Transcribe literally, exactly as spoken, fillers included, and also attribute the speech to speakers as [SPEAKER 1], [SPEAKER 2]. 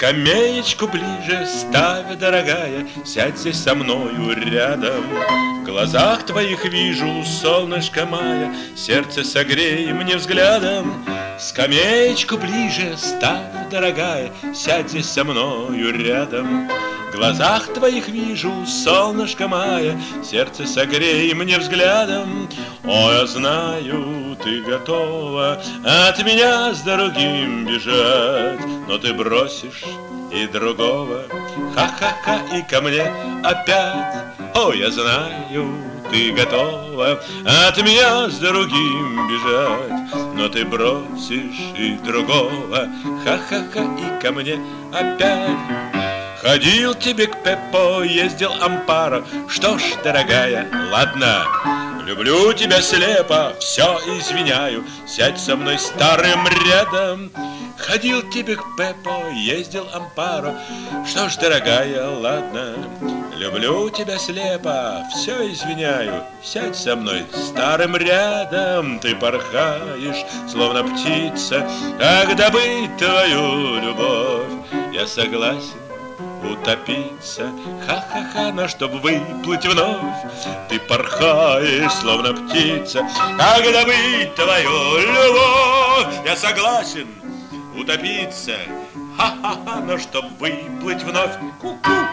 [SPEAKER 1] Скамеечку ближе ставь, дорогая, сядь здесь со мною рядом. В глазах твоих вижу солнышко мая, сердце согрей мне взглядом. Скамеечку ближе ставь, дорогая, сядь здесь со мною рядом. В глазах твоих вижу солнышко мая, сердце согрей мне взглядом. О, я знаю, ты готова от меня с другим бежать, но ты бросишь и другого, ха-ха-ха, и ко мне опять. О, я знаю, ты готова от меня с другим бежать, но ты бросишь и другого, ха-ха-ха, и ко мне опять. Ходил тебе к Пеппо, ездил Ампаро. Что ж, дорогая, ладно, люблю тебя слепо, все извиняю, сядь со мной старым рядом. Ходил тебе к Пеппо, ездил Ампаро. Что ж, дорогая, ладно, люблю тебя слепо, все извиняю, сядь со мной старым рядом. Ты порхаешь, словно птица, как добыть твою любовь. Я согласен утопиться, ха-ха-ха, но чтоб выплыть вновь. Ты порхаешь, словно птица, как добыть твою любовь. Я согласен утопиться, ха-ха-ха, но чтоб выплыть вновь. Ку-ку.